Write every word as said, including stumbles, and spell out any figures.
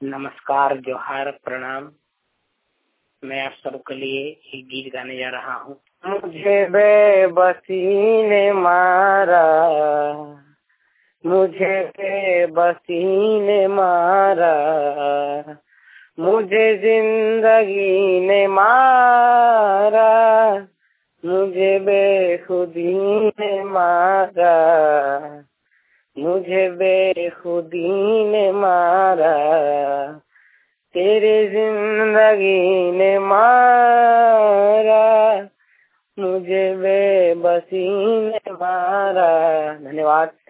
नमस्कार, जोहार, प्रणाम। मैं आप सबके लिए एक गीत गाने जा रहा हूँ। मुझे बेबसी ने मारा, मुझे बेबसी ने मारा, मुझे जिंदगी ने मारा, मुझे बेखुदी ने मारा, मुझे बेखुदी ने मारा, तेरे जिंदगी ने मारा, मुझे बेबसी ने मारा। धन्यवाद।